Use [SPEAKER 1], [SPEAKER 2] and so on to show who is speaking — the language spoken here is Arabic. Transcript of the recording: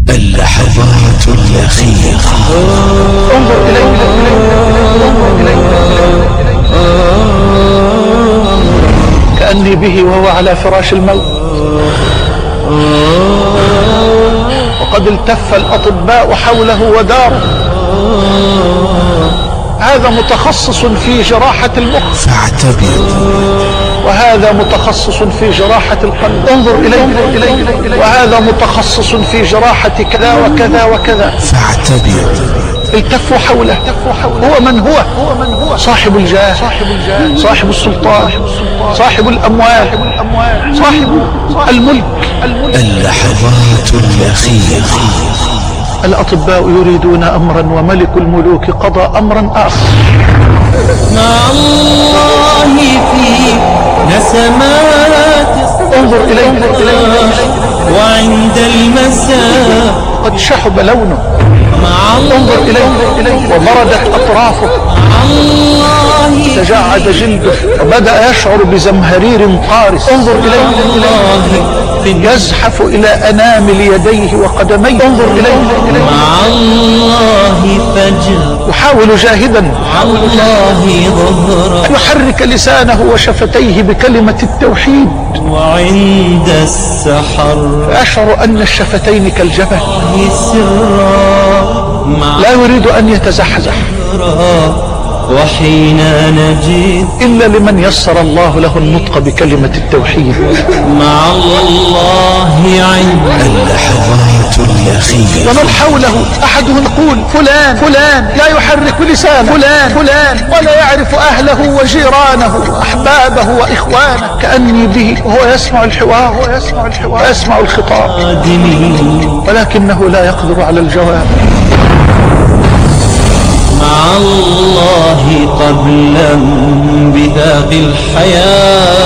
[SPEAKER 1] اللحظات الأخيرة.
[SPEAKER 2] انظر إليه كأني به وهو على فراش الموت، وقد التف الأطباء حوله وداره. هذا متخصص في جراحة المخ
[SPEAKER 1] فاعتبر،
[SPEAKER 2] وهذا متخصص في جراحة القلب. انظر إليه وهذا متخصص في جراحة كذا وكذا وكذا.
[SPEAKER 1] فاعتبر.
[SPEAKER 2] التفوا حوله. هو من هو؟ صاحب الجاه، صاحب السلطان، صاحب الأموال، صاحب الملك.
[SPEAKER 1] اللحظات الأخيرة.
[SPEAKER 2] الأطباء يريدون أمرا وملك الملوك قضى أمرا آخر.
[SPEAKER 3] مع الله في نسمات.
[SPEAKER 2] انظر إليه
[SPEAKER 3] وعند المساء
[SPEAKER 2] قد شحب لونه.
[SPEAKER 3] مع
[SPEAKER 2] انظر
[SPEAKER 3] الله
[SPEAKER 2] إليه وبردت أطرافه،
[SPEAKER 3] مع الله
[SPEAKER 2] تجعد جلده وبدأ يشعر بزمهرير قارس. انظر إليه يزحف إلى أنامل يديه وقدميه. انظر إليه
[SPEAKER 3] مع الله فجر.
[SPEAKER 2] يحاول جاهدا
[SPEAKER 3] مع الله ظهر.
[SPEAKER 2] أن يحرك لسانه وشفتيه بكلمة التوحيد،
[SPEAKER 3] وعند السحر
[SPEAKER 2] فأشعر أن الشفتين كالجبل،
[SPEAKER 3] سرا. مع
[SPEAKER 2] لا يريد أن يتزحزح
[SPEAKER 3] وحين نجد
[SPEAKER 2] إلا لمن يسر الله له النطق بكلمة التوحيد.
[SPEAKER 3] مع الله عند
[SPEAKER 1] اللحظات الأخيرة.
[SPEAKER 2] ومن حوله أحدهم يقول فلان فلان، لا يحرك لسانه، فلان فلان، ولا يعرف أهله وجيرانه وأحبابه وإخوانه. كأني به وهو يسمع الحوار ويسمع الخطاب، ولكنه لا يقدر على الجواب.
[SPEAKER 3] مع الله قبل انبثاق الحياة